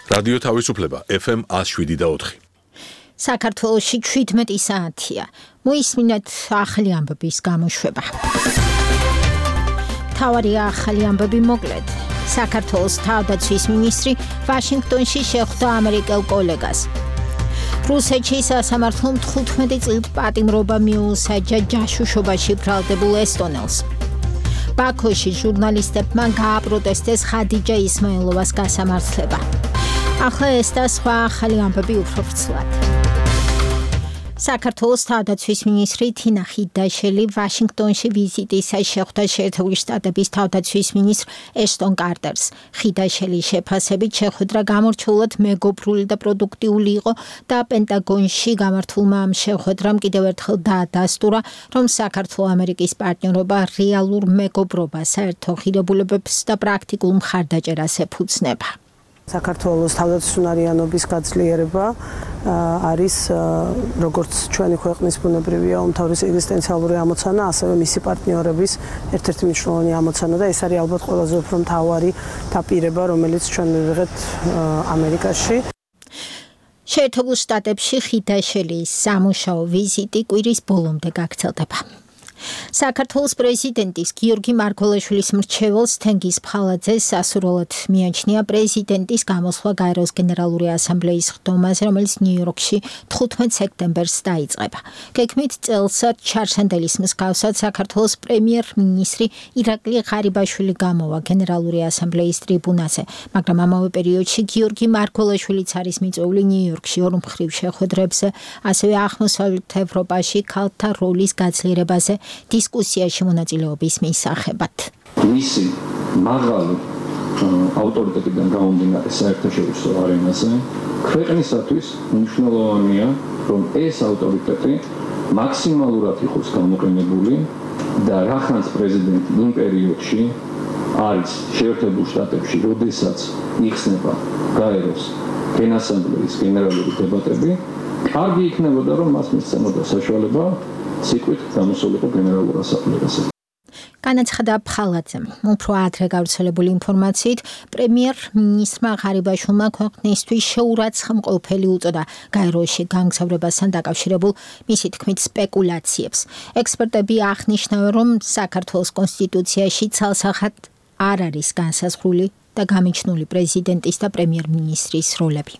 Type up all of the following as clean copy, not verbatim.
რადიო თავისუფლება FM 107.4. საქართველოში 17 საათია. მოისმინეთ ახალი ამბების გამოშვება. თავარი ახალი ამბები მოკლედ. საქართველოს თავდაცვის მინისტრი ვაშინგტონში შეხვდა ამერიკელ კოლეგას. რუსეთში სასამართლომ 15 წლით პატიმრობა მიუსაჯა ჯაშუშობაში ბრალდებულ ესტონელს. ბაქოში ჟურნალისტებმა გააპროტესტეს ხადიჯა ისმაილოვას გასამართლება. ახლა ეს და სხვა ახალი ამბები უფრო ვრცლად. საქართველოს თავდაცვის მინისტრი თინა ხიდაშელი ვაშინგტონში ვიზიტისას შეხვდა შეერთებული შტატების თავდაცვის მინისტრ ესტონ კარტერს. ხიდაშელის შეფასებით შეხვედრა გამორჩეულად მეგობრული და პროდუქტიული იყო და პენტაგონში გამართულმა ამ შეხვედრამ კიდევ ერთხელ დაადასტურა, რომ საქართველო-ამერიკის პარტნიორობა რეალურ მეგობრობას, საერთო ღირებულებებს და პრაქტიკულ მხარდაჭერას ეფუძნება. საქართველოს თავდაცვის უნარიანობის გაძლიერება არის როგორც ჩვენი ქვეყნის ბუნებრივია უმთავრესი ეგზისტენციალური ამოცანა, ასევე მისი პარტნიორების ერთ-ერთი მნიშვნელოვანი ამოცანა და ეს არის ალბათ ყველაზე უფრო მთავარი დაპირება, რომელიც ჩვენ მივიღეთ ამერიკაში. შეერთებულ შტატებში ხიდაშელის სამუშაო ვიზიტი კვირის ბოლომდე გაგრძელდება. საქართველოს პრეზიდენტის გიორგი მარგველაშვილის მრჩეველს თენგიზ ფხალაძეს სასურველად მიაჩნია პრეზიდენტის გამოსვლა გაეროს გენერალური ასამბლეის ხდომაზე, რომელიც ნიუ-იორკში 15 სექტემბერს დაიწყება. გეგმით წელსაც ჩარშენდელის მსგავსად საქართველოს პრემიერ-მინისტრი ირაკლი ღარიბაშვილი გამოვა გენერალური ასამბლეის ტრიბუნაზე, მაგრამ ამავე პერიოდში გიორგი მარგველაშვილიც არის მიწვეული ნიუ-იორკში ორ მხრივ შეხვედრებზე, ასევე აღმოსავლეთ ევროპაში ქალთა როლის გაძლიერებაზე დისკუსიაში მონაწილეობის მისაღებად. მისი მაღალი ავტორიტეტიდან გამომდინარე საერთაშორისო არენაზე ქვეყნისათვის მნიშვნელოვანია, რომ ეს ავტორიტეტი მაქსიმალურად იყოს გამოყენებული და რახანს პრეზიდენტი იმ პერიოდში არის შეერთებულ შტატებში, როდესაც იხსნება გაეროს გენასამბლეის გენერალური დებატები, კარგი იქნებოდა, რომ მას მისცემოდა საშუალება ციклით გამოსულიყო გენერალურ ასამბლეაზე. განაცხადა ფხალაძემ. უფრო ადრე გავრცელებული ინფორმაციით, პრემიერ-მინისტრმა ღარიბაშვილმა ქვეყნისთვის შეურაცხმყოფელი უწოდა გაეროში განგზავრებასთან დაკავშირებულ მისი თქმით სპეკულაციებს. ექსპერტები აღნიშნავენ, რომ საქართველოს კონსტიტუციაში ცალსახად არ არის განსაზღვრული და გამიჩნული პრეზიდენტის და პრემიერ-მინისტრის როლები.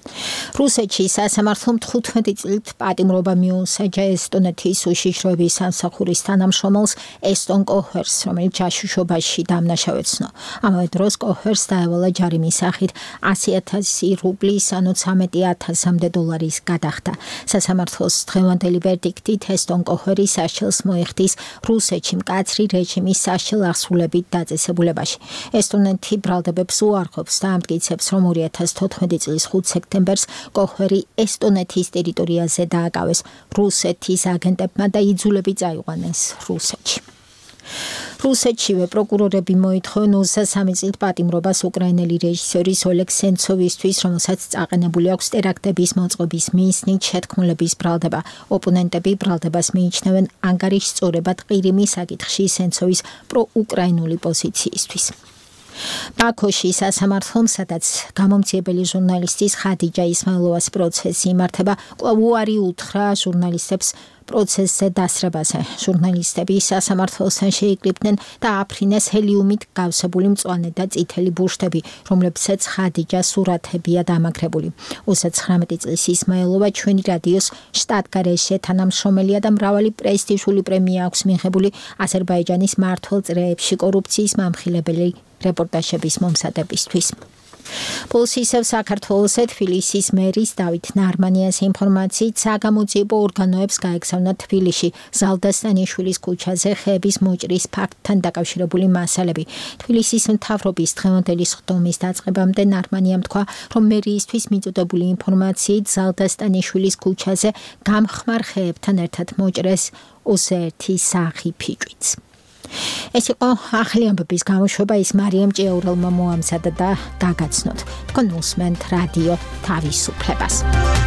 რუსეთში სასამართლომ 15 წლით პატიმრობა მიუსაჯა ესტონეთის უშიშროების სამსახურის თანამშრომელს ესტონ კოჰერს, რომელიც ჯაშუშობაში დამნაშავეცნო. ამავე დროს კოჰერს დაევალა ჯარიმის სახით 100,000 რუბლის, ანუ 13,000-მდე დოლარის გადახდა. სასამართლოს დღევანდელი ვერდიქტით ესტონ კოჰერი სასჯელს მოიხდის რუსეთში მკაცრი რეჟიმის სასჯელ აღსრულებით დაწესებულებაში. ესტონეთი ბრალდებებს უარყოფს და ამტკიცებს, რომ 2014 წლის 5 სექტემბერს კოჰერი ესტონეთის ტერიტორიაზე დააკავეს რუსეთის აგენტებმა და იძულებით წაიყვანეს რუსეთში. რუსეთშივე პროკურორები მოითხოვენ 23 წლით პატიმრობას უკრაინელი რეჟისორის ოლეგ სენცოვისთვის, რომელსაც წაყენებული აქვს ტერაქტების მოწყობის მიზნით შეთქმულების ბრალდება. ოპონენტები ბრალდებას მიიჩნევენ ანგარიშსწორებად ყირიმის საკითხში სენცოვის პროუკრაინული პოზიციისთვის. ბაქოში სასამართლომ, სადაც გამომძიებელი ჟურნალისტის ხადიჯა ისმაილოვას პროცესი იმართება, კვლავ უარი უთხრა ჟურნალისტებს პროცესზე დასრებაზე. ჟურნალისტები სასამართლოსთან შეიკრიბნენ და აფრინეს ჰელიუმით გავსებული მწვანე და წითელი ბუშტები, რომლებსაც ხადიჯა სურათებია დამაგრებული. 29 წლის ისმაილოვა ჩვენი რადიოს შტატგარეშე თანამშრომელია და მრავალი პრესტიჟული პრემია აქვს მიღებული აზერბაიჯანის მმართველ წრეებში კორუფციის მამხილებელი რეპორტაჟების მომზადებისთვის. ბოლოს ისევ საქართველოსე თბილისის მერის დავით ნარმანიას ინფორმაციით საგამოძიებო ორგანოებს გაეგზავნა თბილისში ზალდასტანიშვილის ქუჩაზე ხეების მოჭრის ფაქტთან დაკავშირებული მასალები. თბილისის მთავრობის დღევანდელი სხდომის დაწყებამდე ნარმანიამ თქვა, რომ მერიისთვის მიწოდებული ინფორმაციით ზალდასტანიშვილის ქუჩაზე გამხმარ ხეებთან ერთად მოჭრეს 21 საღი ფიჭვიც. ეს იყო ახალი ამბების გამოშვება, ის მარიამ ჭიაურელმა მოამზადა და დაგაცნოთ. თქვენ უსმენთ რადიო თავისუფლებას.